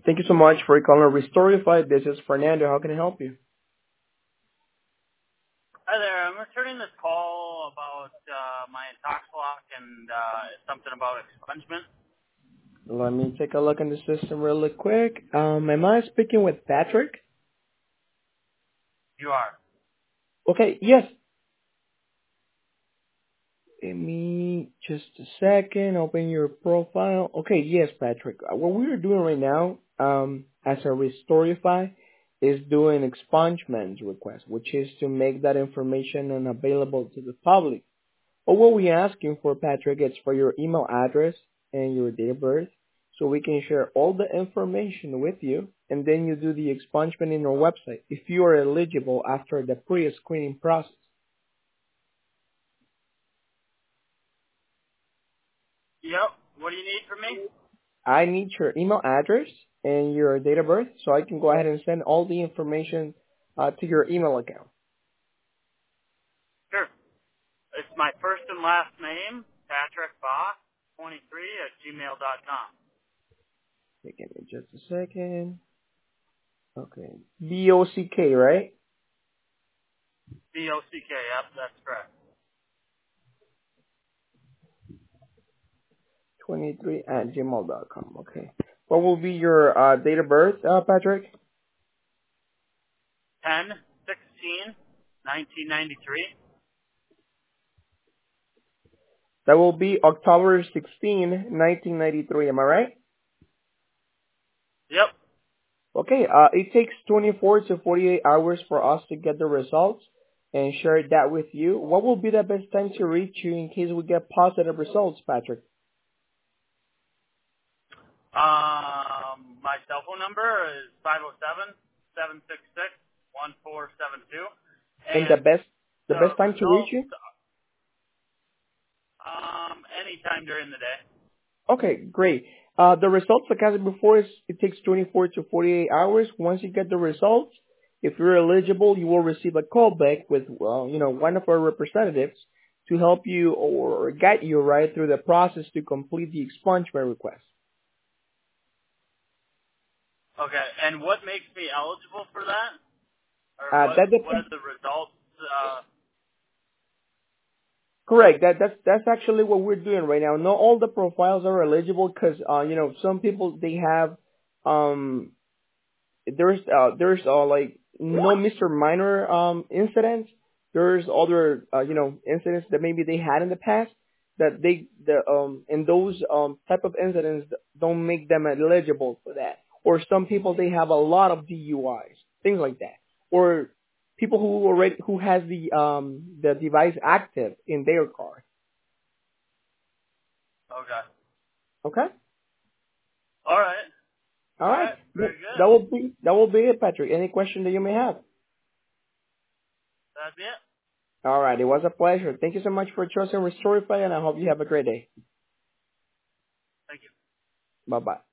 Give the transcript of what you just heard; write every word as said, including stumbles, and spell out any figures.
Thank you so much for calling Restorify. This is Fernando. How can I help you? Hi there. I'm returning this call about uh, my Intoxilock and uh, something about expungement. Let me take a look in the system really quick. Um, am I speaking with Patrick? You are. Okay, yes. Give me just a second. Open your profile. Okay, yes, Patrick. Uh, What we are doing right now, um, as a Restorify, is doing expungement request, which is to make that information unavailable to the public. But what we're asking for, Patrick, is for your email address and your date of birth, so we can share all the information with you, and then you do the expungement in our website if you are eligible after the pre-screening process. Yep. What do you need from me? I need your email address and your date of birth, so I can go ahead and send all the information uh, to your email account. Sure. It's my first and last name, Patrick Bach, twenty-three at gmail dot com. Okay, give me just a second. Okay, B O C K, right? B O C K. Yep, that's correct. twenty-three at gmail dot com. Okay. What will be your uh, date of birth, uh, Patrick? ten sixteen nineteen ninety-three. That will be October sixteenth, nineteen ninety-three. Am I right? Yep. Okay. Uh, it takes twenty-four to forty-eight hours for us to get the results and share that with you. What will be the best time to reach you in case we get positive results, Patrick? Um, my cell phone number is five oh seven, seven six six, one four seven two. And the And best the the best time to reach results, you? um, anytime during the day. Okay, great. Uh, the results, like I said before, is it takes twenty-four to forty-eight hours. Once you get the results, if you're eligible, you will receive a call back with, well, you know, one of our representatives to help you or guide you right through the process to complete the expungement request. Okay, and what makes me eligible for that? Or Uh, what, that what depends. are the results? Uh, Correct. That that's that's actually what we're doing right now. Not all the profiles are eligible because, uh, you know, some people they have um there's uh there's uh like no Mister Minor um incidents. There's other uh, you know incidents that maybe they had in the past that they the um and those um type of incidents don't make them eligible for that. Or some people they have a lot of D U Is, things like that. Or people who already who has the um the device active in their car. okay. Okay. All right. All All right. right. Very good. That will be that will be it, Patrick. Any question that you may have? That's it. All right. It was a pleasure. Thank you so much for choosing Restorify, and I hope you have a great day. Thank you. Bye-bye.